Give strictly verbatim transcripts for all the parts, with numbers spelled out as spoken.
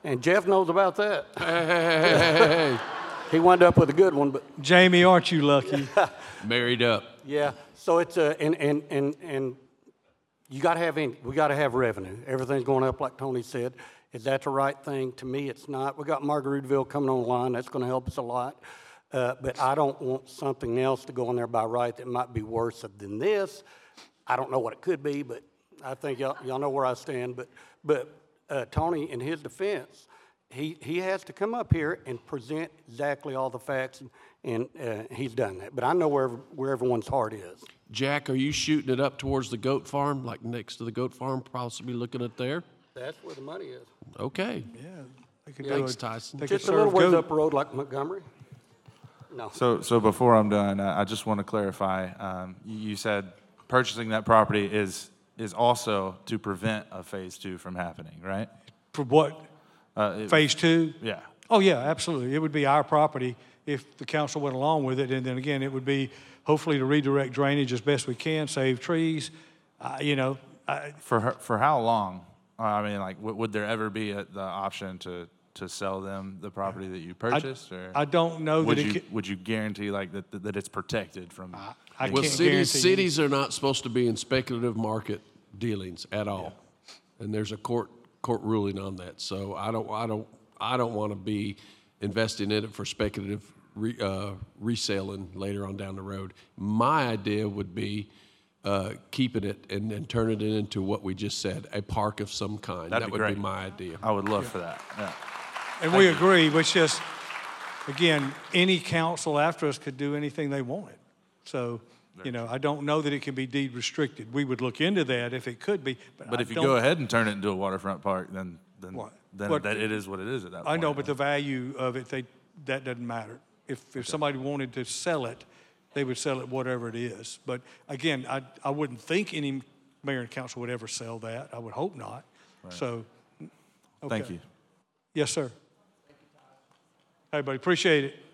And Jeff knows about that. Hey, hey, hey, hey, hey, hey. He wound up with a good one, but Jamie, aren't you lucky? Married up. yeah. So it's a and and and and you got to have in, we got to have revenue. Everything's going up, like Tony said. Is that the right thing? To me, it's not. We got Margaritaville coming online. That's going to help us a lot. Uh, but I don't want something else to go in there by right that might be worse than this. I don't know what it could be, but I think y'all, y'all know where I stand. But but uh, Tony, in his defense, he he has to come up here and present exactly all the facts, and, and uh, he's done that. But I know where where everyone's heart is. Jack, are you shooting it up towards the goat farm, like next to the goat farm, possibly looking at there? That's where the money is. Okay. Yeah. They could Yeah. do Thanks, it. Tyson. They could Just a little serve ways goat. up the road like Montgomery. No. So, so before I'm done, uh, I just want to clarify. Um, you, you said purchasing that property is is also to prevent a phase two from happening, right? For what? Uh, it- Phase two? Yeah. Oh, yeah, absolutely. It would be our property if the council went along with it. And then again, it would be hopefully to redirect drainage as best we can, save trees. Uh, you know, I, For her, for how long? Uh, I mean, like, w- would there ever be a, the option to, to sell them the property that you I, purchased, or I don't know would that you it could, would you guarantee like that that, that it's protected from? I Well, can't cities guarantee you. cities are not supposed to be in speculative market dealings at all, and there's a court court ruling on that. So I don't I don't I don't want to be investing in it for speculative re, uh, reselling later on down the road. My idea would be uh, keeping it and then turning it into what we just said, a park of some kind. That'd that be would great. be my idea. I would love for that. Yeah. And we agree, but it's just, again, any council after us could do anything they wanted. So, you know, I don't know that it can be deed restricted. We would look into that if it could be, but But I if you don't- go ahead and turn it into a waterfront park, then then What? then What- that it is what it is at that point. I know, but the value of it, they, that doesn't matter. If, if somebody wanted to sell it, they would sell it whatever it is. But again, I, I wouldn't think any mayor and council would ever sell that. I would hope not. So, Thank okay. you. Yes, sir. Hey, buddy, appreciate it.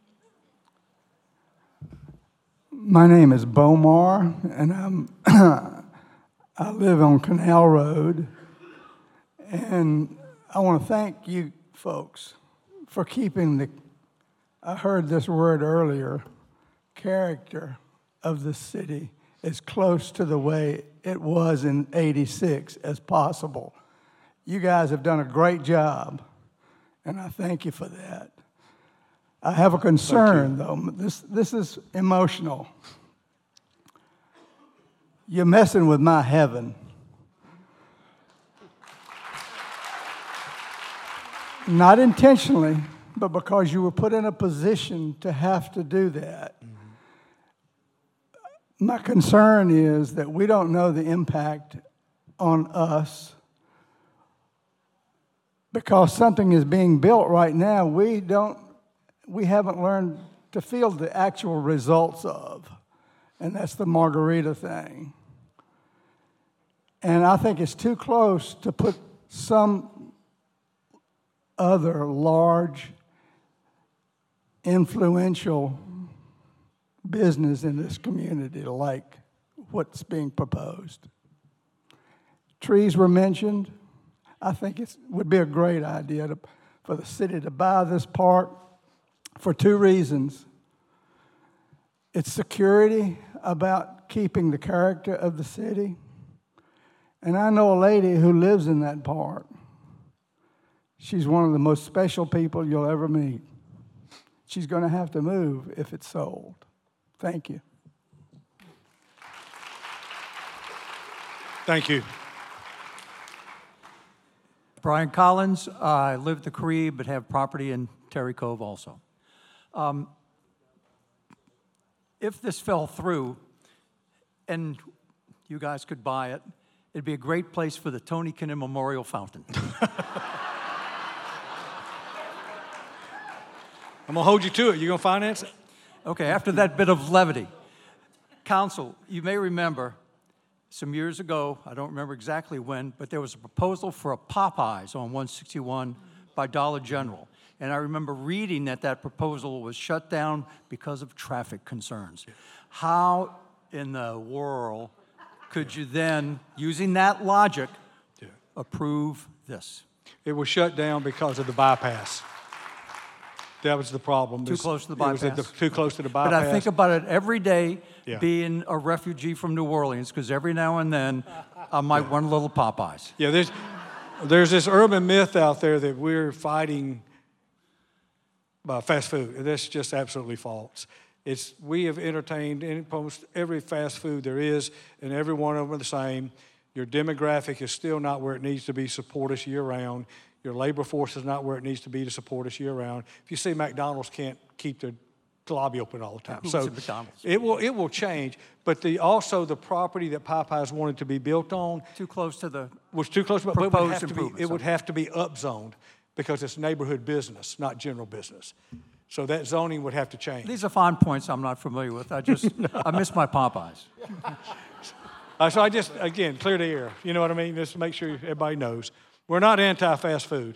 My name is Bomar, and I'm, I live on Canal Road. And I want to thank you folks for keeping the, I heard this word earlier, character of the city as close to the way it was in eighty-six as possible. You guys have done a great job, and I thank you for that. I have a concern, though. This, this is emotional. You're messing with my heaven. Not intentionally, but because you were put in a position to have to do that. Mm-hmm. My concern is that we don't know the impact on us. Because something is being built right now, we don't, we haven't learned to feel the actual results of. And that's the margarita thing. And I think it's too close to put some other large, influential business in this community like what's being proposed. Trees were mentioned. I think it would be a great idea to, for the city to buy this park for two reasons. It's security about keeping the character of the city. And I know a lady who lives in that park. She's one of the most special people you'll ever meet. She's going to have to move if it's sold. Thank you. Thank you. Brian Collins. Uh, I live at the Carib, but have property in Terry Cove also. Um, if this fell through and you guys could buy it, it'd be a great place for the Tony Kinnan Memorial Fountain. I'm going to hold you to it. You going to finance it? Okay, after that bit of levity. Council, you may remember some years ago, I don't remember exactly when, but there was a proposal for a Popeyes on one sixty-one by Dollar General. And I remember reading that that proposal was shut down because of traffic concerns. How in the world could you then, using that logic, approve this? It was shut down because of the bypass. That was the problem. Too This- close to the it was at bypass. Too close to the But bypass. I think about it every day Yeah. being a refugee from New Orleans, because every now and then I might want a little Popeyes. Yeah, there's, there's this urban myth out there that we're fighting uh, fast food. And that's just absolutely false. It's, we have entertained in almost every fast food there is, and every one of them are the same. Your demographic is still not where it needs to be to support us year-round. Your labor force is not where it needs to be to support us year-round. If you see McDonald's can't keep the lobby open all the time. Who So was at McDonald's? it will, it will change. But the, also the property that Popeyes wanted to be built on Too close to the, was too close, but it would Proposed have to be, improvements, it would okay. have to be upzoned because it's neighborhood business, not general business. So that zoning would have to change. these are fine points I'm not familiar with. I just, I miss my Popeyes. Uh, so I just, again, clear the air. You know what I mean? Just make sure everybody knows. We're not anti-fast food.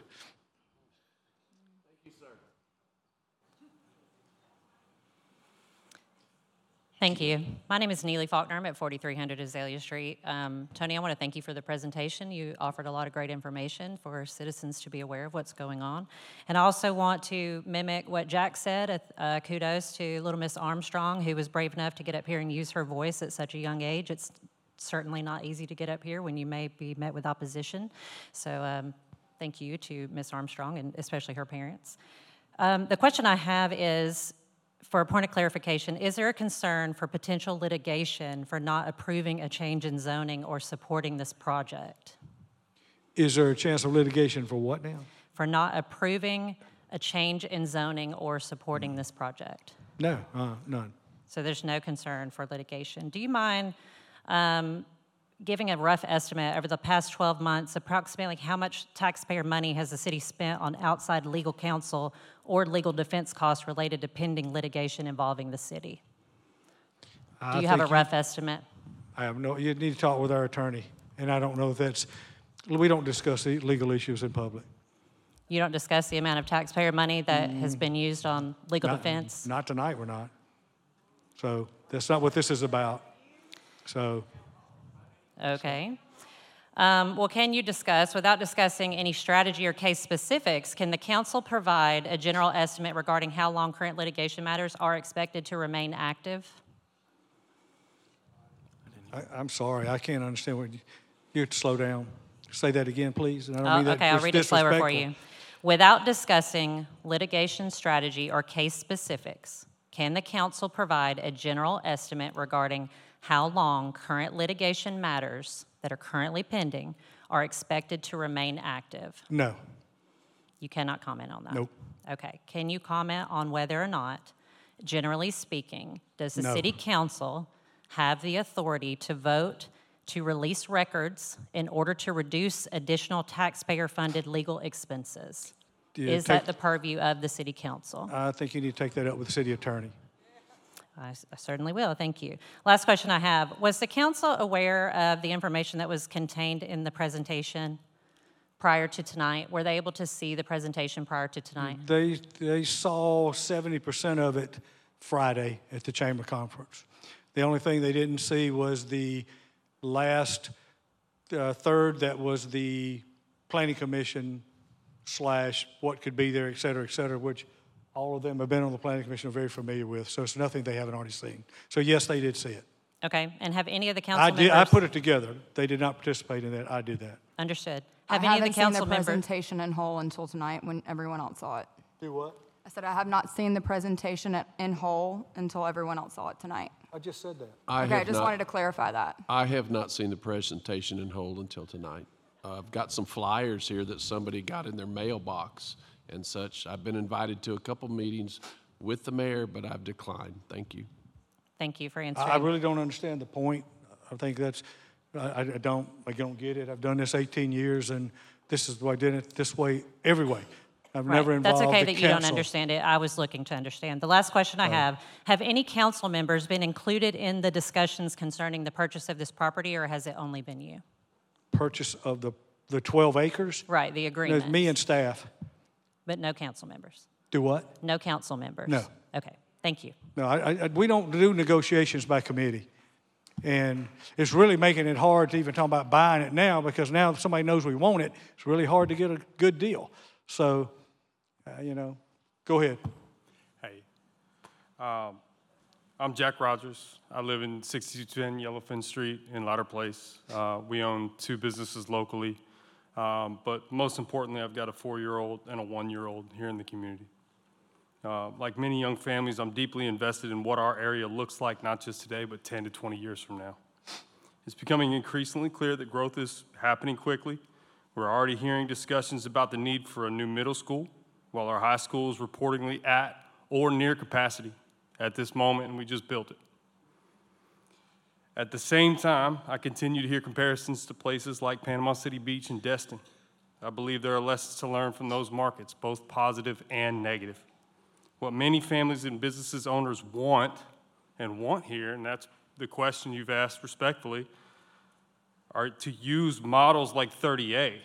Thank you. My name is Neely Faulkner. I'm at forty-three hundred Azalea Street. Um, Tony, I want to thank you for the presentation. You offered a lot of great information for citizens to be aware of what's going on. And I also want to mimic what Jack said. Uh, kudos to little Miss Armstrong, who was brave enough to get up here and use her voice at such a young age. It's certainly not easy to get up here when you may be met with opposition. So um, thank you to Miss Armstrong and especially her parents. Um, the question I have is, for a point of clarification, is there a concern for potential litigation for not approving a change in zoning or supporting this project? Is there a chance of litigation for what now? For not approving a change in zoning or supporting this project? No, uh, none. So there's no concern for litigation. Do you mind um, giving a rough estimate over the past twelve months, approximately how much taxpayer money has the city spent on outside legal counsel or legal defense costs related to pending litigation involving the city? I Do you have a think rough estimate? I have no, you need to talk with our attorney. And I don't know if that's, we don't discuss the legal issues in public. You don't discuss the amount of taxpayer money that has been used on legal Not- defense? Not tonight, we're not. So that's not what this is about. So Okay. Um, well, can you discuss, without discussing any strategy or case specifics, can the council provide a general estimate regarding how long current litigation matters are expected to remain active? I, I'm sorry, I can't understand what you, you have to slow down. Say that again, please. And I don't Oh, mean that okay, I'll dis- read it slower for disrespectful. you. Without discussing litigation strategy or case specifics, can the council provide a general estimate regarding how long current litigation matters that are currently pending are expected to remain active? No, You cannot comment on that? Nope. Okay. Can you comment on whether or not, generally speaking, does the No. city council have the authority to vote to release records in order to reduce additional taxpayer-funded legal expenses? Yeah, Is take- that the purview of the city council? I think you need to take that up with the city attorney. I s- I certainly will, thank you. Last question I have, was the council aware of the information that was contained in the presentation prior to tonight? Were they able to see the presentation prior to tonight? They, they saw seventy percent of it Friday at the chamber conference. The only thing they didn't see was the last uh, third that was the planning commission slash what could be there, et cetera, et cetera, which all of them have been on the planning commission, are very familiar with. So it's nothing they haven't already seen. So yes, they did see it. Okay, and have any of the council I members? did, I put it together. They did not participate in that. I did that. Understood. I Have any of the haven't seen council the members? presentation in whole until tonight when everyone else saw it. Do what? I said I have not seen the presentation at- in whole until everyone else saw it tonight. I just said that. I Okay, I have just wanted to not, clarify that. I have not seen the presentation in whole until tonight. Uh, I've got some flyers here that somebody got in their mailbox and such. I've been invited to a couple meetings with the mayor, but I've declined. Thank you. Thank you for I, answering. I really don't understand the point. I think that's, I, I don't, I don't get it. I've done this eighteen years, and this is the way I did it, this way, every way. I've Right. never involved That's the okay council. that you don't understand it. I was looking to understand. The last question I have, have any council members been included in the discussions concerning the purchase of this property, or has it only been you? Purchase of the, the twelve acres? Right, the No, agreement. me and staff. But no council members? Do what? No council members? No. Okay, thank you. No, I, I, we don't do negotiations by committee. And it's really making it hard to even talk about buying it now, because now if somebody knows we want it, it's really hard to get a good deal. So, uh, you know, go ahead. Hey, um, I'm Jack Rogers. I live in sixty-two ten Yellowfin Street in Lauder Place. Uh, we own two businesses locally, um, but most importantly, I've got a four-year-old and a one-year-old here in the community. Uh, like many young families, I'm deeply invested in what our area looks like, not just today, but ten to twenty years from now. It's becoming increasingly clear that growth is happening quickly. We're already hearing discussions about the need for a new middle school, while our high school is reportedly at or near capacity at this moment, and we just built it. At the same time, I continue to hear comparisons to places like Panama City Beach and Destin. I believe there are lessons to learn from those markets, both positive and negative. What many families and businesses owners want and want here, and that's the question you've asked respectfully, are to use models like thirty A,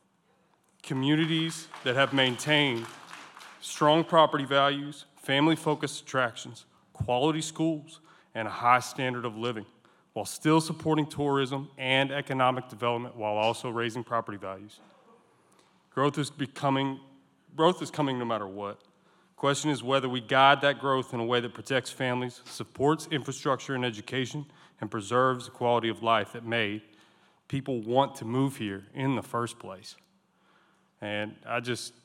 communities that have maintained strong property values, family-focused attractions, quality schools, and a high standard of living, while still supporting tourism and economic development while also raising property values. Growth is becoming, growth is coming no matter what. Question is whether we guide that growth in a way that protects families, supports infrastructure and education, and preserves the quality of life that made people want to move here in the first place. And I just,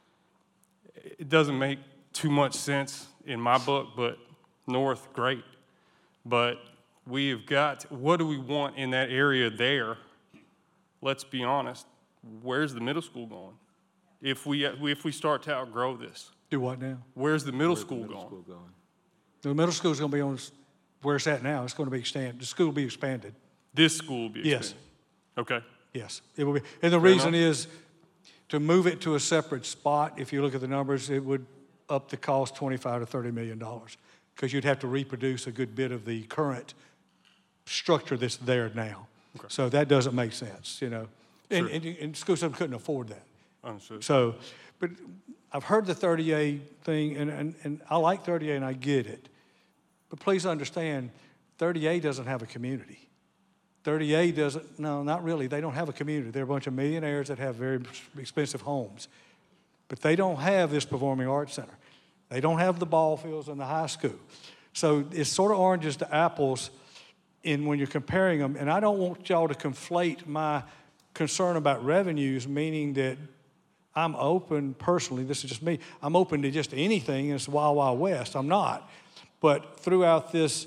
it doesn't make too much sense in my book, but north, great. But we have got, what do we want in that area there? Let's be honest, where's the middle school going? If we, if we start to outgrow this. Do what now? Where's the middle school Middle going? school going? The middle school is going to be on where it's at now. It's going to be expanded. The school will be expanded. This school will be Yes. expanded? Okay. Yes, it will be. And the Fair reason enough. is to move it to a separate spot. If you look at the numbers, it would up the cost twenty-five to thirty million dollars, because you'd have to reproduce a good bit of the current structure that's there now. Okay. So that doesn't make sense, you know. And, Sure. and, and school system couldn't afford that. Understood. So, but I've heard the thirty A thing, and, and, and I like thirty A and I get it. But please understand, thirty A doesn't have a community. thirty A doesn't, no, not really. They don't have a community. They're a bunch of millionaires that have very expensive homes. But they don't have this performing arts center. They don't have the ball fields and the high school. So it's sort of oranges to apples in when you're comparing them. And I don't want y'all to conflate my concern about revenues, meaning that I'm open personally, this is just me, I'm open to just anything, and it's Wild Wild West. I'm not. But throughout this,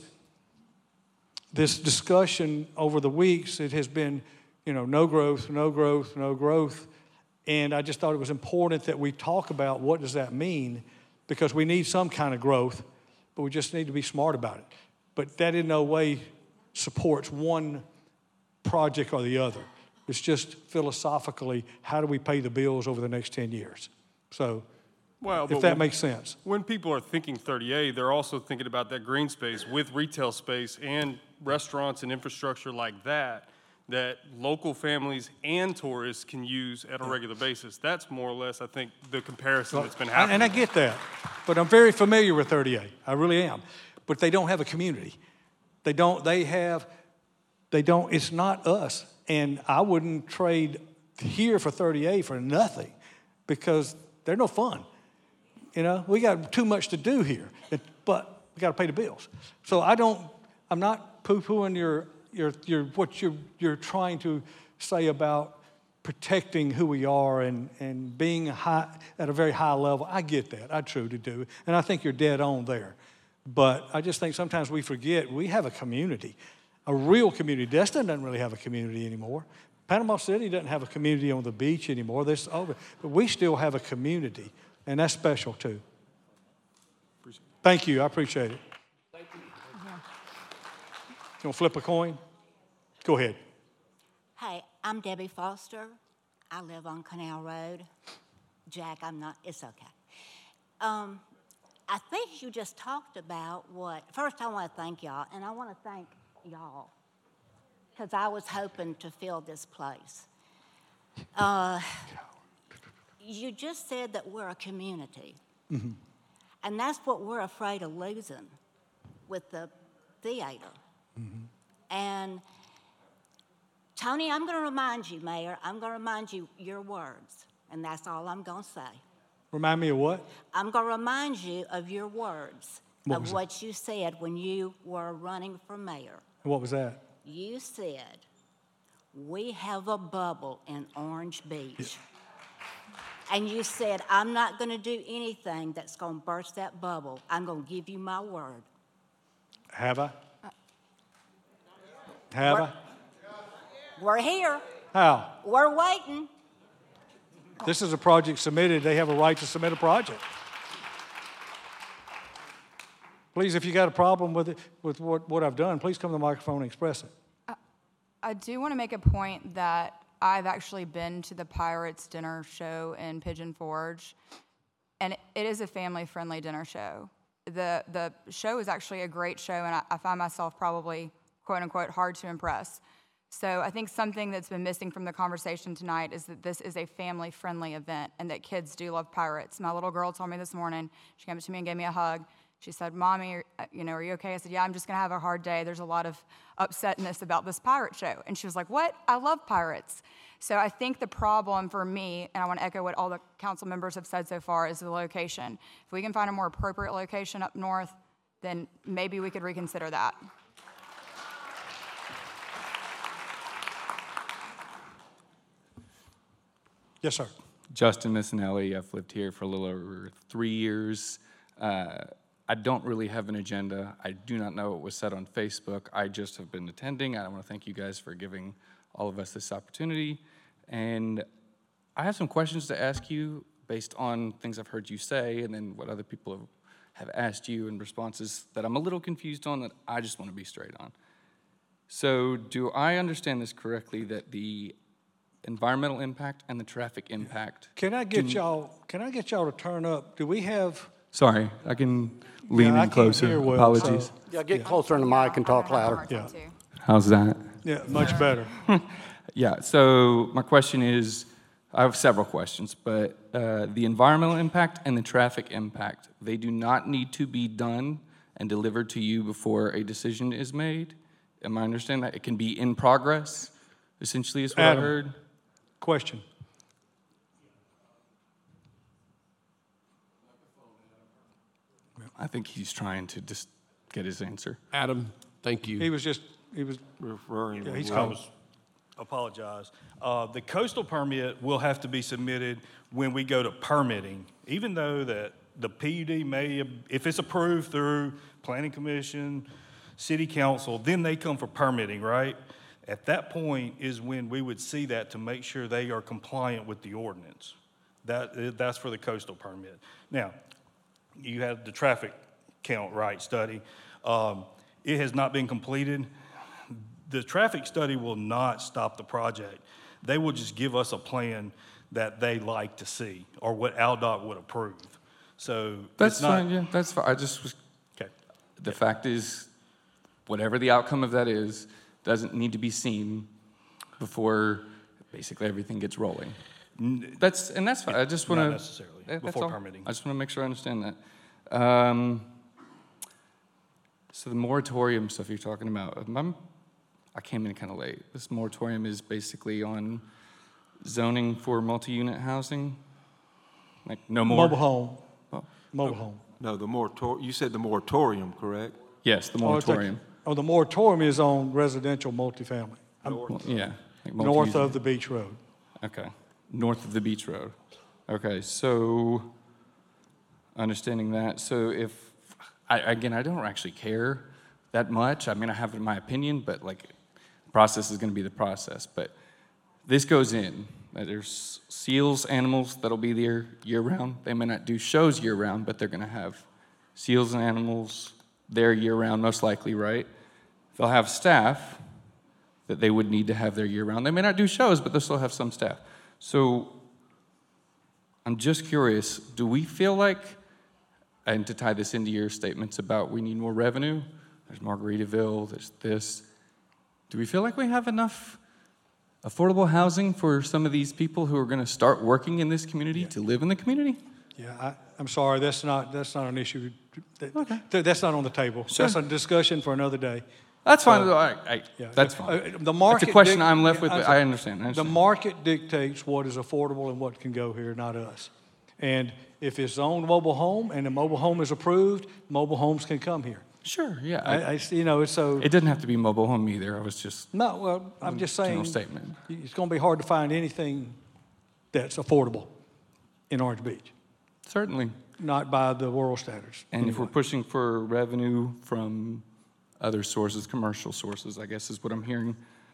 this discussion over the weeks, it has been, you know, no growth, no growth, no growth. And I just thought it was important that we talk about what does that mean, because we need some kind of growth, but we just need to be smart about it. But that in no way supports one project or the other. It's just philosophically, how do we pay the bills over the next ten years? So, Well, if but that when- makes sense. When people are thinking thirty A, they're also thinking about that green space with retail space and restaurants and infrastructure like that, that local families and tourists can use at a regular basis. That's more or less, I think, the comparison that's been happening. And I get that, but I'm very familiar with thirty A. I really am. But they don't have a community. They don't, they have, they don't, it's not us. And I wouldn't trade here for thirty A for nothing, because they're no fun. You know, we got too much to do here, but we got to pay the bills. So I don't, I'm not poo-pooing your, your, your, what you're, you're trying to say about protecting who we are and, and being high, at a very high level. I get that, I truly do, and I think you're dead on there. But I just think sometimes we forget we have a community, a real community. Destin doesn't really have a community anymore. Panama City doesn't have a community on the beach anymore. This over, but we still have a community, and that's special too. Thank you, I appreciate it. Thank you. You want to flip a coin? Go ahead. Hey, I'm Debbie Foster. I live on Canal Road. Jack, I'm not, it's okay. Um, I think you just talked about what, first I want to thank y'all, and I want to thank y'all, because I was hoping to fill this place. Uh, you just said that we're a community, Mm-hmm. and that's what we're afraid of losing with the theater. Mm-hmm. And Tony, I'm going to remind you, Mayor, I'm going to remind you your words, and that's all I'm going to say. Remind me of what? I'm going to remind you of your words, What was of it? what you said when you were running for mayor. What was that? You said, we have a bubble in Orange Beach. And you said, I'm not going to do anything that's going to burst that bubble. I'm going to give you my word. Have I? Have I? We're here. How? We're waiting. This is a project submitted. They have a right to submit a project. Please, if you got a problem with it, with what, what I've done, please come to the microphone and express it. I do want to make a point that I've actually been to the Pirates Dinner Show in Pigeon Forge, and it, it is a family-friendly dinner show. The, the show is actually a great show, and I, I find myself probably, quote-unquote, hard to impress. So I think something that's been missing from the conversation tonight is that this is a family-friendly event and that kids do love pirates. My little girl told me this morning, she came up to me and gave me a hug. She said, Mommy, you know, are you okay? I said, yeah, I'm just going to have a hard day. There's a lot of upsetness about this pirate show. And she was like, what? I love pirates. So I think the problem for me, and I want to echo what all the council members have said so far, is the location. If we can find a more appropriate location up north, then maybe we could reconsider that. Yes, sir. Justin Missinelli. I've lived here for a little over three years. Uh, I don't really have an agenda. I do not know what was said on Facebook. I just have been attending. I want to thank you guys for giving all of us this opportunity. And I have some questions to ask you based on things I've heard you say and then what other people have, have asked you and responses that I'm a little confused on that I just want to be straight on. So do I understand this correctly that the environmental impact and the traffic impact. Can I get y'all, can I get y'all to turn up? Do we have? Sorry, I can lean Yeah, I in can't closer. hear well, Apologies. so- Yeah, get closer in the mic and talk louder. Yeah. How's that? Yeah, much better. Yeah, so my question is, I have several questions, but uh, the environmental impact and the traffic impact, they do not need to be done and delivered to you before a decision is made? Am I understanding that? It can be in progress, essentially is what Adam. I heard? Question. I think he's trying to just get his answer. Adam, thank you. He was just, he was, Referring. Yeah, he's I coming. was- Apologize. Uh, The coastal permit will have to be submitted when we go to permitting, even though that the P U D may, if it's approved through Planning Commission, City Council, then they come for permitting, right? At that point is when we would see that to make sure they are compliant with the ordinance. That, that's for the coastal permit. Now, you had the traffic count, right, study. Um, It has not been completed. The traffic study will not stop the project. They will just give us a plan that they like to see, or what AlDOT would approve. So That's it's not. fine, yeah, that's fine. I just was, Okay. the fact is, whatever the outcome of that is, doesn't need to be seen before basically everything gets rolling. That's, and that's fine, I just want to. Not necessarily, before permitting. I just want to make sure I understand that. Um, So the moratorium stuff you're talking about, I'm, I came in kind of late. This moratorium is basically on zoning for multi-unit housing? Like, no more? mobile home, Oh, mobile home. No, the moratorium, you said the moratorium, correct? yes, the Oh, it's like- moratorium. Oh, the moratorium is on residential multifamily, Well, yeah. like north multi-unit. of the beach road. Okay, north of the beach road. Okay, so, understanding that, so if, I, again, I don't actually care that much. I mean, I have my opinion, but like, the process is gonna be the process. But this goes in, uh, there's seals, animals that'll be there year-round. They may not do shows year-round, but they're gonna have seals and animals there year-round, most likely, right? They'll have staff that they would need to have there year-round. They may not do shows, but they'll still have some staff. So I'm just curious, do we feel like, and to tie this into your statements about we need more revenue, there's Margaritaville, there's this, do we feel like we have enough affordable housing for some of these people who are going to start working in this community to live in the community? Yeah, I, I'm sorry, that's not, that's not an issue. That- Okay. that- That's not on the table. Sure. That's a discussion for another day. That's fine. All right, I- Yeah, that's uh, fine. The market. It's a question dic- I'm left with, I'm but sorry. I understand. I The understand. market dictates what is affordable and what can go here, not us. And if it's zoned mobile home and the mobile home is approved, mobile homes can come here. Sure, yeah. I, I- I, you know, it's so. It didn't have to be mobile home either. I was just, No, well, I'm just General saying. statement. It's gonna be hard to find anything that's affordable in Orange Beach, certainly. not by the world standards. And if we're anyway. pushing for revenue from other sources, commercial sources, I guess is what I'm hearing.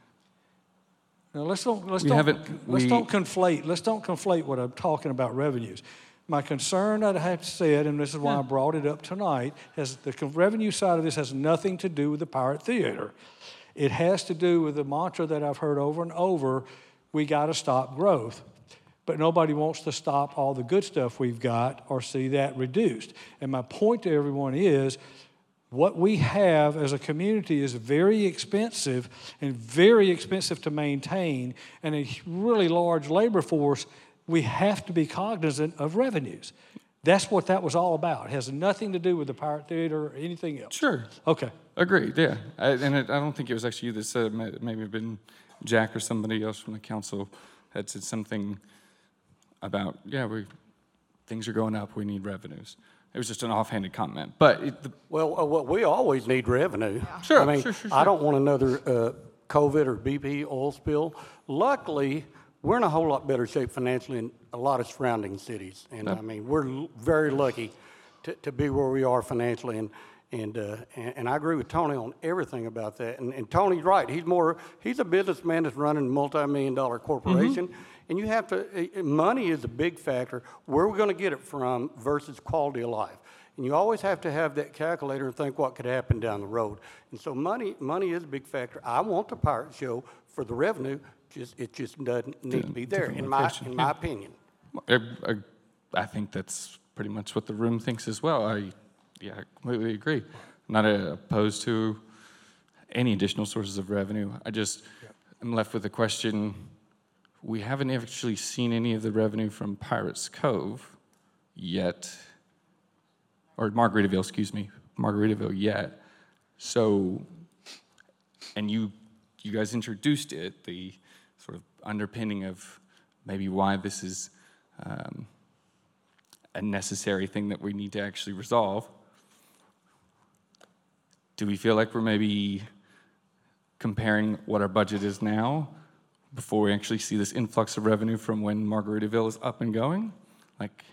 Now, let's don't, let's We don't, haven't- let's we- don't conflate, let's don't conflate what I'm talking about revenues. My concern that I have said, and this is why I brought it up tonight, has the con- revenue side of this has nothing to do with the Pirate Theater. It has to do with the mantra that I've heard over and over, we gotta stop growth. But nobody wants to stop all the good stuff we've got or see that reduced. And my point to everyone is, what we have as a community is very expensive and very expensive to maintain, and a really large labor force. We have to be cognizant of revenues. That's what that was all about. It has nothing to do with the Pirate Theater or anything else. Sure. Okay. Agreed, yeah. I, and it, I don't think it was actually you that said it. May- Maybe it been Jack or somebody else from the council had said something about, yeah, we, things are going up, we need revenues. It was just an offhanded comment. But it, the, Well, uh, well, we always need revenue. Sure, I mean, sure, sure, I sure. don't want another uh, COVID or B P oil spill. Luckily, we're in a whole lot better shape financially in a lot of surrounding cities. And I mean, we're l- very lucky to, to be where we are financially. And, and, uh, and, and I agree with Tony on everything about that. And, and Tony's right. He's more, he's a businessman that's running a multi-million dollar corporation. Mm-hmm. And you have to, uh, uh, money is a big factor. Where are we going to get it from versus quality of life? And you always have to have that calculator and think what could happen down the road. And so money, money is a big factor. I want the pirate show for the revenue. Just, it just doesn't need to be there, in my, location, in my yeah. opinion. I, I, I think that's pretty much what the room thinks as well. I, yeah, I completely agree. Not uh, opposed to any additional sources of revenue. I just am left with the question, we haven't actually seen any of the revenue from Pirates Cove yet, or Margaritaville, excuse me, Margaritaville yet. So, and you, you guys introduced it, the sort of underpinning of maybe why this is um, a necessary thing that we need to actually resolve. Do we feel like we're maybe comparing what our budget is now before we actually see this influx of revenue from when Margaritaville is up and going? Like,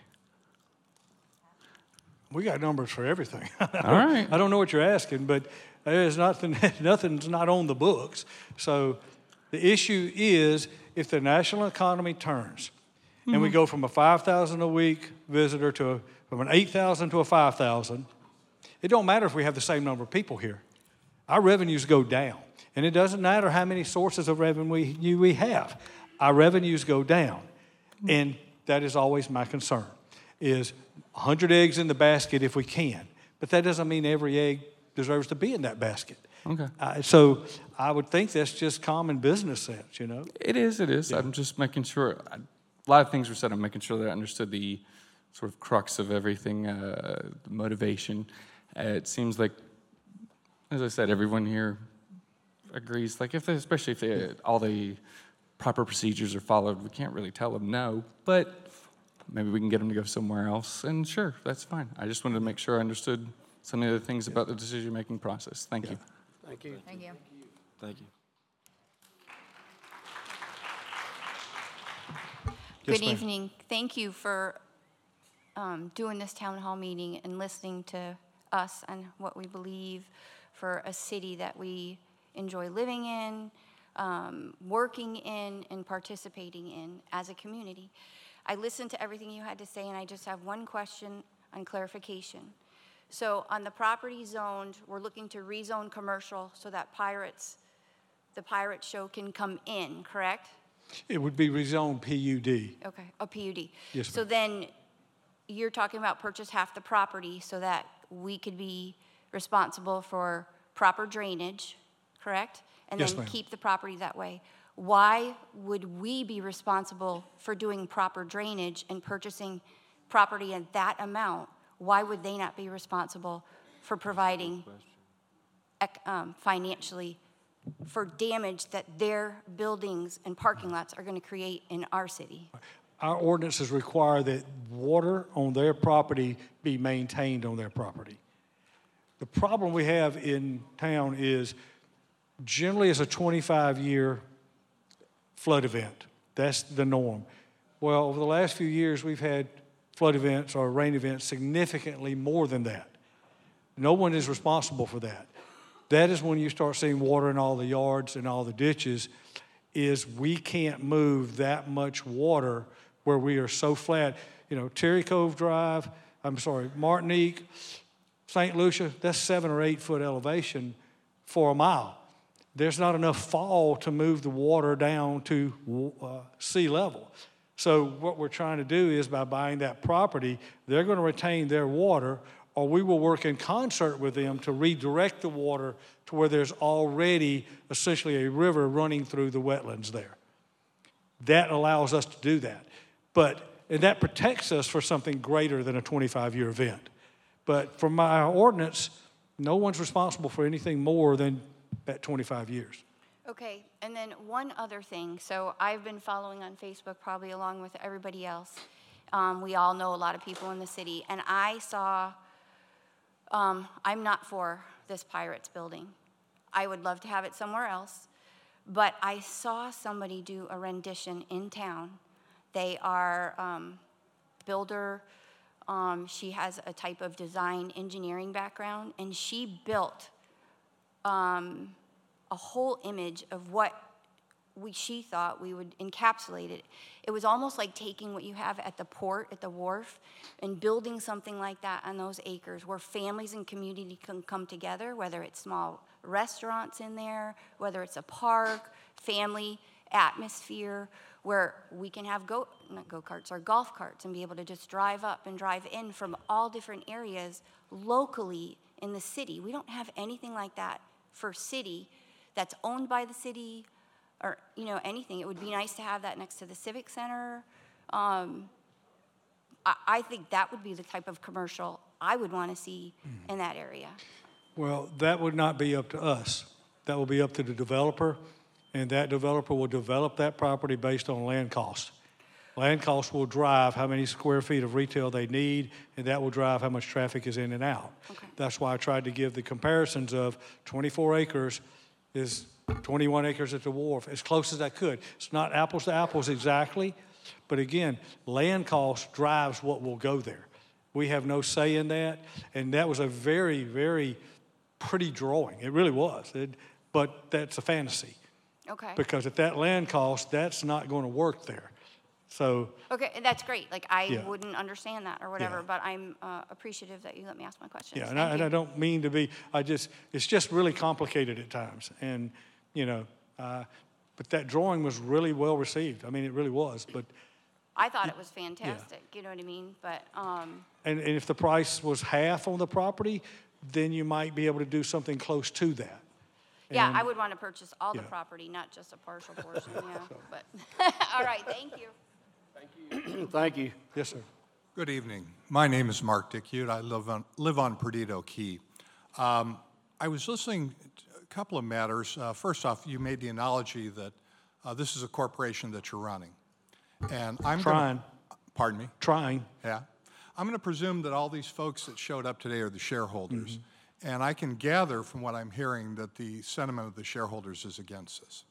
We got numbers for everything. all right. I don't know what you're asking, but there's nothing, nothing's not on the books. So the issue is if the national economy turns and we go from a five thousand a week visitor to a, from an eight thousand to a five thousand, it don't matter if we have the same number of people here. Our revenues go down. And it doesn't matter how many sources of revenue we, we have. Our revenues go down. And that is always my concern, is one hundred eggs in the basket if we can. But that doesn't mean every egg deserves to be in that basket. Okay. Uh, so I would think that's just common business sense, you know? It is, it is. I'm just making sure, I- a lot of things were said, I'm making sure that I understood the sort of crux of everything, uh, the motivation. Uh, it seems like, as I said, everyone here agrees, like if, they, especially if they, all the proper procedures are followed, we can't really tell them no, but maybe we can get them to go somewhere else, and sure, that's fine. I just wanted to make sure I understood some of the things about the decision-making process. Thank you. Thank you. Thank you. Thank you. Yes, Good ma'am. evening. Thank you for um, doing this town hall meeting and listening to us and what we believe for a city that we enjoy living in, um, working in, and participating in as a community. I listened to everything you had to say, and I just have one question on clarification. So on the property zoned, we're looking to rezone commercial so that Pirates, the Pirate Show can come in, correct? It would be rezoned P U D. Okay, a P U D. Yes, So then you're talking about purchase half the property so that we could be responsible for proper drainage, correct? And Yes, then ma'am. keep the property that way. Why would we be responsible for doing proper drainage and purchasing property at that amount? Why would they not be responsible for providing ec- um, financially for damage that their buildings and parking lots are going to create in our city. Our ordinances require that water on their property be maintained on their property. The problem we have in town is generally it's a twenty-five year flood event. That's the norm. Well, over the last few years, we've had flood events or rain events significantly more than that. No one is responsible for that. That is when you start seeing water in all the yards and all the ditches, is we can't move that much water where we are so flat. You know, Terry Cove Drive, I'm sorry, Martinique, Saint Lucia, that's seven or eight foot elevation for a mile. There's not enough fall to move the water down to uh, sea level. So what we're trying to do is by buying that property, they're going to retain their water, or we will work in concert with them to redirect the water to where there's already essentially a river running through the wetlands there. That allows us to do that. But, and that protects us for something greater than a twenty-five year event. But from my ordinance, no one's responsible for anything more than that twenty-five years. Okay, and then one other thing. So I've been following on Facebook probably along with everybody else. Um, we all know a lot of people in the city. And I saw, um, I'm not for this Pirates building. I would love to have it somewhere else. But I saw somebody do a rendition in town. They are um, builder. Um, she has a type of design engineering background, and she built um, a whole image of what we, she thought we would encapsulate it. It was almost like taking what you have at the port, at the wharf, and building something like that on those acres where families and community can come together, whether it's small restaurants in there, whether it's a park, family atmosphere, where we can have go, not go-karts, or golf carts and be able to just drive up and drive in from all different areas locally in the city. We don't have anything like that for city that's owned by the city or, you know, anything. It would be nice to have that next to the Civic Center. Um, I, I think that would be the type of commercial I would want to see in that area. Well, that would not be up to us. That will be up to the developer, and that developer will develop that property based on land cost. Land cost will drive how many square feet of retail they need, and that will drive how much traffic is in and out. Okay. That's why I tried to give the comparisons of twenty-four acres is twenty-one acres at the wharf, as close as I could. It's not apples to apples exactly, but again, land cost drives what will go there. We have no say in that, and that was a very, very pretty drawing. It really was, it, but that's a fantasy. Okay. Because at that land cost, that's not going to work there. So. Okay, that's great. Like, I Yeah. wouldn't understand that or whatever, Yeah. but I'm uh, appreciative that you let me ask my questions. Yeah, and Thank I, and you. I don't mean to be, I just, it's just really complicated at times. And, you know, uh, but that drawing was really well received. I mean, it really was. But, I thought it was fantastic, you know what I mean? But, um, and, and if the price was half on the property, then you might be able to do something close to that. yeah, And- I would want to purchase all the yeah. property, not just a partial portion, yeah. But, all right, thank you. Thank you. Yes, sir. Good evening. My name is Mark Dicute. I live on, live on Perdido Key. Um, I was listening to a couple of matters. Uh, first off, you made the analogy that uh, this is a corporation that you're running. And I'm Trying. Gonna, pardon me? Trying. Yeah. I'm going to presume that all these folks that showed up today are the shareholders. And I can gather from what I'm hearing that the sentiment of the shareholders is against this.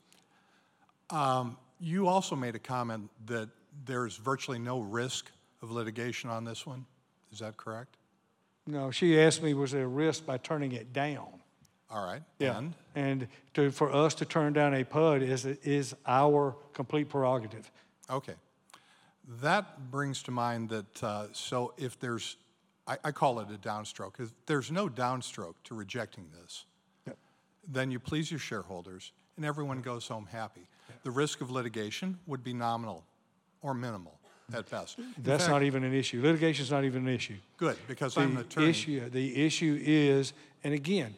Um, you also made a comment that there's virtually no risk of litigation on this one. Is that correct? No, she asked me, was there a risk by turning it down? All right. Yeah. And And to, for us to turn down a P U D is, is our complete prerogative. okay. That brings to mind that, uh, so if there's, I, I call it a downstroke. If there's no downstroke to rejecting this, Yep. then you please your shareholders and everyone goes home happy. The risk of litigation would be nominal or minimal at best. In That's fact- not even an issue. Litigation's not even an issue. Good, because I'm an The attorney. issue, the issue is, and again,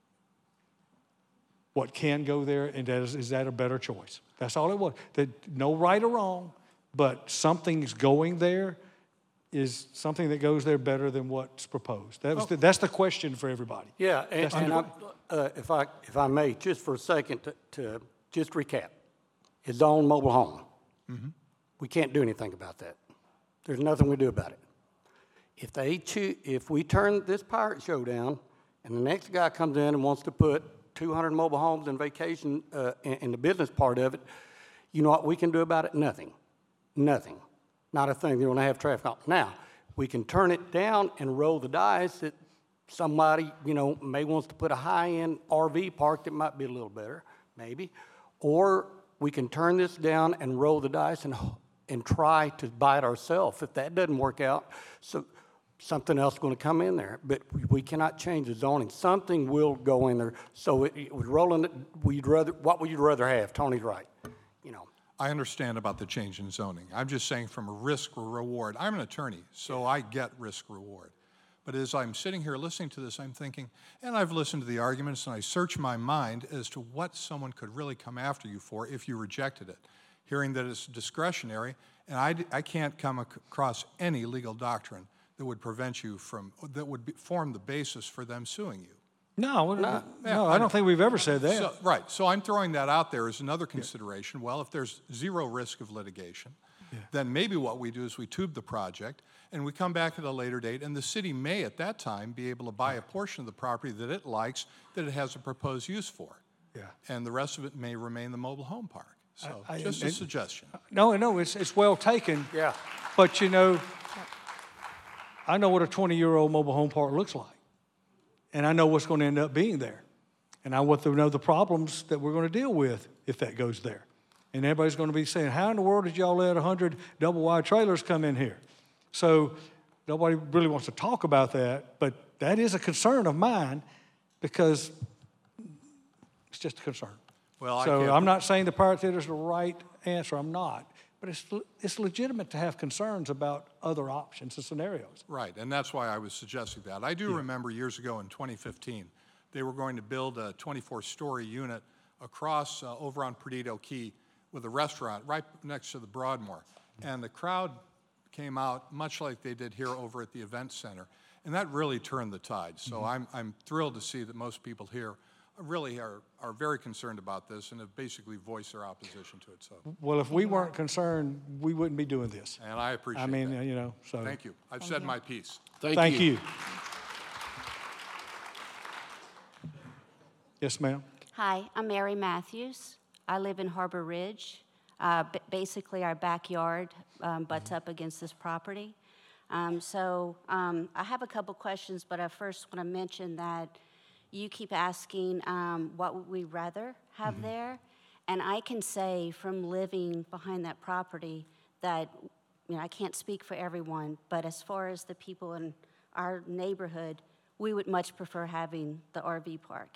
what can go there, and that is, is that a better choice? That's all it was. That no right or wrong, but something's going there. is something that goes there better than what's proposed? That was, the- that's the question for everybody. Yeah, and, That's the and I'm, uh, if I, if I may, just for a second, to, to just recap. It's on mobile home. Mm-hmm. We can't do anything about that. There's nothing we do about it. If they choo, if we turn this pirate show down, and the next guy comes in and wants to put two hundred mobile homes and vacation uh, in, in the business part of it, you know what we can do about it? Nothing. Nothing. Not a thing. They're going to have traffic on. Now, we can turn it down and roll the dice that somebody, you know, may wants to put a high-end R V park that might be a little better, maybe. Or we can turn this down and roll the dice and, and try to buy it ourselves. If that doesn't work out, so something else is going to come in there. But we, we cannot change the zoning. Something will go in there. So it, it was rolling it, we'd rather, what would you rather have? Tony's right, you know. I understand about the change in zoning. I'm just saying from a risk or reward. I'm an attorney, so I get risk reward. But as I'm sitting here listening to this, I'm thinking, and I've listened to the arguments, and I search my mind as to what someone could really come after you for if you rejected it, hearing that it's discretionary, and I, I can't come ac- across any legal doctrine that would prevent you from, that would be, form the basis for them suing you. No, no, Yeah, no I I know. don't think we've ever said that. So, right, so I'm throwing that out there as another consideration. Well, if there's zero risk of litigation, then maybe what we do is we tube the project, and we come back at a later date, and the city may at that time be able to buy a portion of the property that it likes, that it has a proposed use for. Yeah. And the rest of it may remain the mobile home park. So, I- I- just a and- suggestion. No, no, it's, it's well taken. Yeah. But you know, I know what a twenty-year-old mobile home park looks like. And I know what's going to end up being there. And I want to know the problems that we're going to deal with if that goes there. And everybody's going to be saying, how in the world did y'all let one hundred double-wide trailers come in here? So nobody really wants to talk about that, but that is a concern of mine because it's just a concern. Well, I so can't- I'm not saying the Pirate Theater is the right answer. I'm not. But it's, it's legitimate to have concerns about other options and scenarios. Right, and that's why I was suggesting that. I do remember years ago in twenty fifteen, they were going to build a twenty-four story unit across uh, over on Perdido Key with a restaurant right next to the Broadmoor. And the crowd came out much like they did here over at the event center. And that really turned the tide. So I'm, I'm thrilled to see that most people here really are, are very concerned about this and have basically voiced their opposition to it. So, Well, if we weren't concerned, we wouldn't be doing this. and I appreciate I mean, that. uh, you know, so. Thank you. I've said my piece. Thank, Thank you. you. Yes, ma'am. Hi, I'm Mary Matthews. I live in Harbor Ridge. Uh, b- basically, our backyard um, butts up against this property. Um, so um, I have a couple questions, but I first want to mention that you keep asking um, what would we rather have there, and I can say from living behind that property that, you know, I can't speak for everyone, but as far as the people in our neighborhood, we would much prefer having the R V park.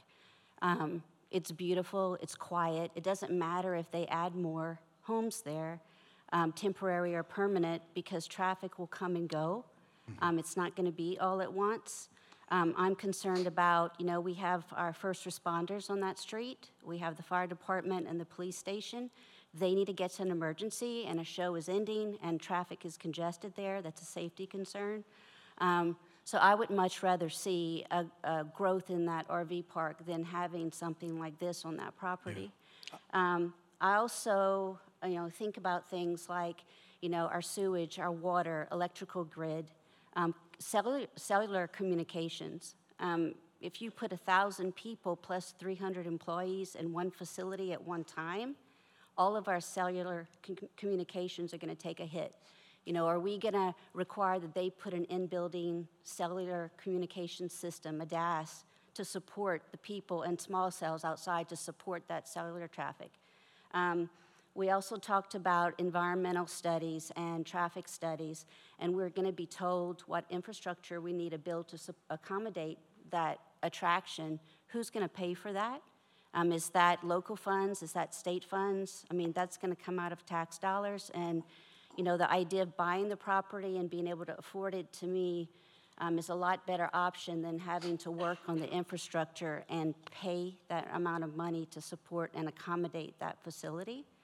Um, it's beautiful, it's quiet. It doesn't matter if they add more homes there, um, temporary or permanent, because traffic will come and go. Um, it's not going to be all at once. Um, I'm concerned about, you know, we have our first responders on that street. We have the fire department and the police station. They need to get to an emergency, and a show is ending, and traffic is congested there. That's a safety concern. Um, So I would much rather see a, a growth in that R V park than having something like this on that property. Um, I also, you know, think about things like, you know, our sewage, our water, electrical grid, um, cellular, cellular communications. Um, if you put a thousand people plus three hundred employees in one facility at one time, all of our cellular com- communications are going to take a hit. You know, are we going to require that they put an in-building cellular communication system, a D A S, to support the people and small cells outside to support that cellular traffic? Um, we also talked about environmental studies and traffic studies, and we're going to be told what infrastructure we need to build to su- accommodate that attraction. Who's going to pay for that? Um, is that local funds? Is that state funds? I mean, that's going to come out of tax dollars, and you know, the idea of buying the property and being able to afford it, to me, um, is a lot better option than having to work on the infrastructure and pay that amount of money to support and accommodate that facility.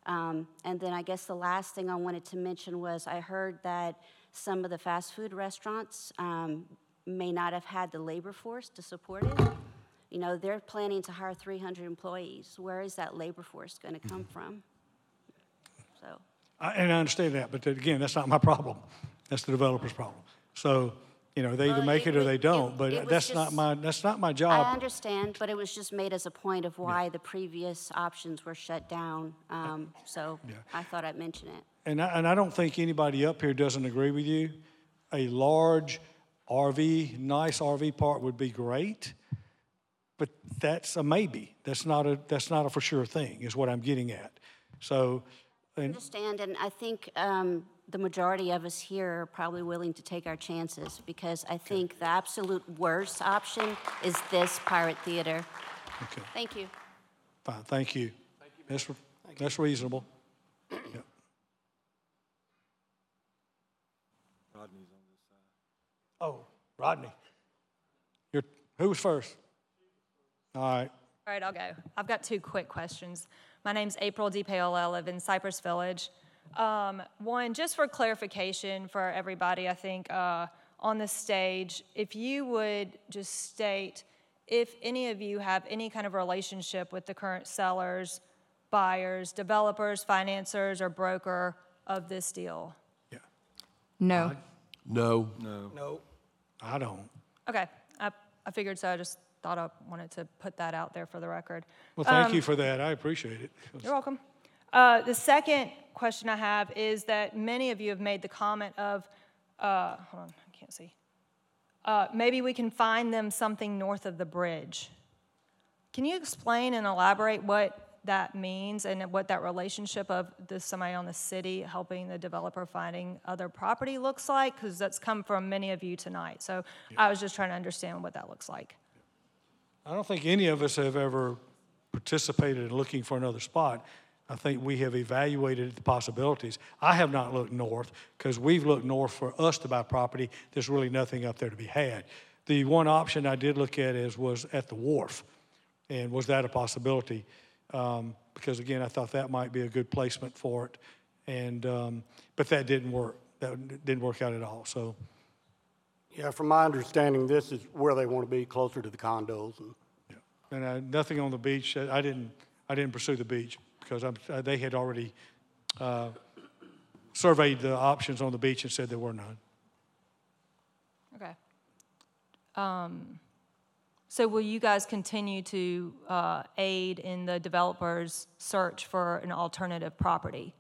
Um, and then I guess the last thing I wanted to mention was I heard that some of the fast food restaurants um, may not have had the labor force to support it. You know, they're planning to hire three hundred employees. Where is that labor force going to come from? So. I, and I understand that, but then again, that's not my problem. That's the developer's problem. So, you know, they either Well, make it, it or they was- don't. it- but it was that's not just- my that's not my I job. understand, but it was just made as a point of why the previous options were shut down. Um, so I thought I'd mention it. And I, and I don't think anybody up here doesn't agree with you. A large R V, nice R V park would be great, but that's a maybe. That's not a that's not a for sure thing. Is what I'm getting at. So, I and understand, and I think um, the majority of us here are probably willing to take our chances because I think the absolute worst option is this Pirate Theater. okay, Thank you. fine. Thank you. That's re- that's reasonable. Yep. Oh, Rodney. You're, who was first? All right. All right, I'll go. I've got two quick questions. My name's April DePaola. I live in Cypress Village. Um, one, just for clarification for everybody, I think, uh, on the stage, if you would just state if any of you have any kind of relationship with the current sellers, buyers, developers, financiers, or broker of this deal. No. No. No. No. I don't. Okay, I, I figured so. I just thought I wanted to put that out there for the record. Well, thank Um, you for that. I appreciate it. You're welcome. Uh, the second question I have is that many of you have made the comment of, uh, hold on, I can't see. Uh, maybe we can find them something north of the bridge. Can you explain and elaborate what that means and what that relationship of this somebody on the city helping the developer finding other property looks like? Because that's come from many of you tonight. So I was just trying to understand what that looks like. I don't think any of us have ever participated in looking for another spot. I think we have evaluated the possibilities. I have not looked north because we've looked north for us to buy property. There's really nothing up there to be had. The one option I did look at is was at the wharf, and was that a possibility? Um, because again, I thought that might be a good placement for it, and um, but that didn't work. That didn't work out at all. So. Yeah, from my understanding, this is where they want to be, closer to the condos. And And uh, nothing on the beach. I didn't. I didn't pursue the beach because I'm, uh, they had already uh, surveyed the options on the beach and said there were none. Okay. Um, so will you guys continue to uh, aid in the developer's search for an alternative property?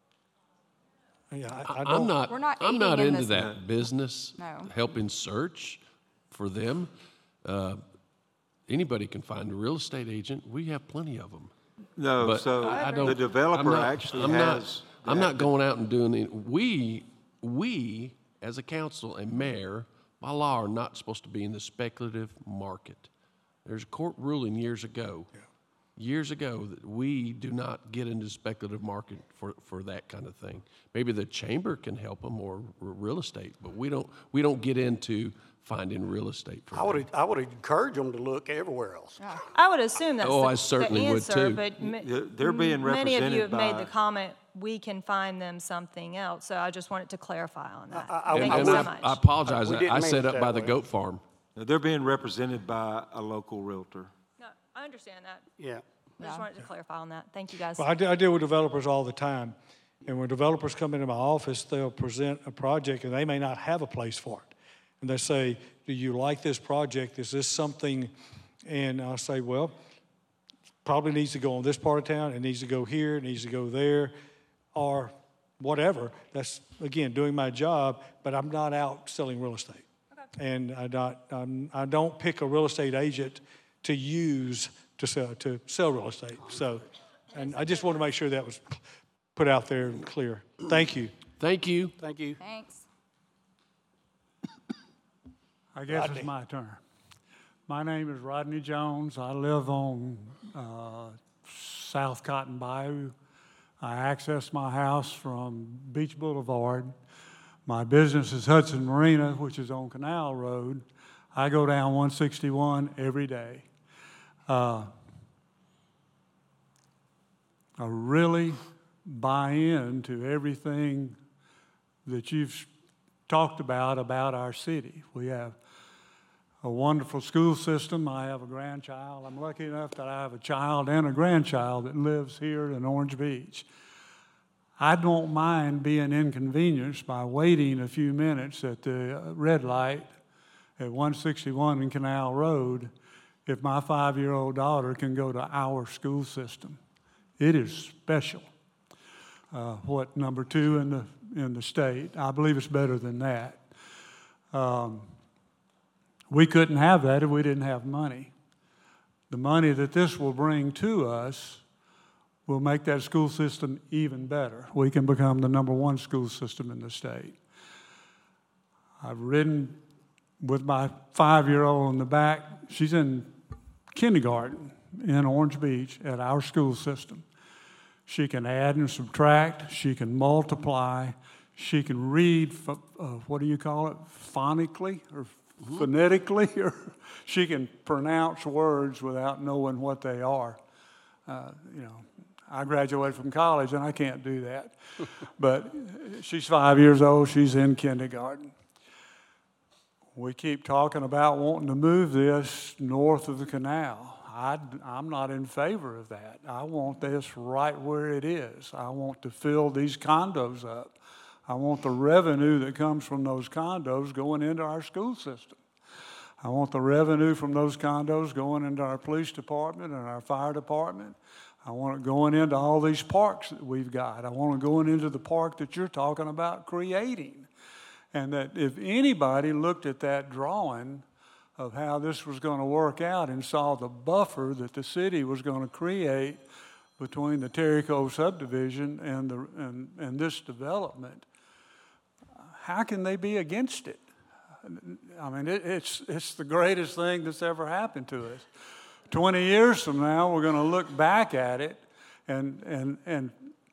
Yeah, I, I I'm don't. not, We're not I'm not aiding in into this- that business, No. helping search for them. Uh, Anybody can find a real estate agent. We have plenty of them. No, But so I- I the don't- developer I'm not- actually I'm not- has. I'm that- not going out and doing it. We, we, as a council and mayor, by law, are not supposed to be in the speculative market. There's a court ruling years ago, years ago, that we do not get into the speculative market for, for that kind of thing. Maybe the chamber can help them or r- real estate, but we don't, we don't get into finding real estate for I them. would, I would encourage them to look everywhere else. I would assume that's Oh, the, I certainly the would answer, too. but ma- Yeah, they're being many of you represented have made by- the comment, we can find them something else. So I just wanted to clarify on that. I- I- Thank I you would- so I, much. I apologize. We I, didn't I mean set it up that by the way. goat farm. They're being represented by a local realtor. No, I understand that. Yeah. I just wanted to clarify on that. Thank you, guys. Well, I, de- I deal with developers all the time, and when developers come into my office, they'll present a project, and they may not have a place for it. And they say, do you like this project? Is this something? And I'll say, well, probably needs to go on this part of town. It needs to go here. It needs to go there, or whatever. That's, again, doing my job, but I'm not out selling real estate. And I not, I'm, I don't pick a real estate agent to use to sell, to sell real estate. So, and I just want to make sure that was put out there and clear. Thank you. Thank you. Thank you. Thanks. I guess Rodney. it's my turn. My name is Rodney Jones. I live on uh, South Cotton Bayou. I access my house from Beach Boulevard. My business is Hudson Marina, which is on Canal Road. I go down one sixty-one every day. Uh, I really, buy into everything that you've talked about, about our city. We have a wonderful school system. I have a grandchild. I'm lucky enough that I have a child and a grandchild that lives here in Orange Beach. I don't mind being inconvenienced by waiting a few minutes at the red light at one sixty-one in Canal Road if my five-year-old daughter can go to our school system. It is special. Uh, what, number two in the, in the state? I believe it's better than that. Um, we couldn't have that if we didn't have money. The money that this will bring to us will make that school system even better. We can become the number one school system in the state. I've ridden with my five-year-old in the back. She's in kindergarten in Orange Beach at our school system. She can add and subtract. She can multiply. She can read, uh, what do you call it, phonically or mm-hmm. phonetically? Or she can pronounce words without knowing what they are. Uh, you know, I graduated from college and I can't do that. But she's five years old. She's in kindergarten. We keep talking about wanting to move this north of the canal. I, I'm not in favor of that. I want this right where it is. I want to fill these condos up. I want the revenue that comes from those condos going into our school system. I want the revenue from those condos going into our police department and our fire department. I want it going into all these parks that we've got. I want it going into the park that you're talking about creating. And that if anybody looked at that drawing of how this was going to work out and saw the buffer that the city was going to create between the Terry Cove subdivision and, the, and, and this development, how can they be against it? I mean, it, it's, it's the greatest thing that's ever happened to us. twenty years from now, we're going to look back at it and, and, and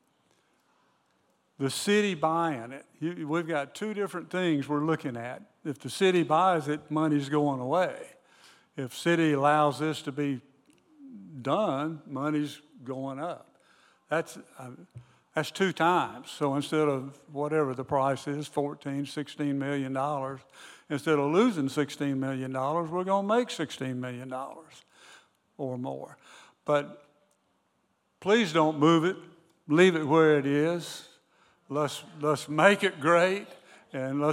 the city buying it. You, we've got two different things we're looking at. If the city buys it, money's going away. If city allows this to be done, money's going up. That's, uh, that's two times. So instead of whatever the price is, fourteen, sixteen million dollars, instead of losing sixteen million dollars, we're going to make sixteen million dollars or more. But please don't move it. Leave it where it is. Let's, let's make it great, and let's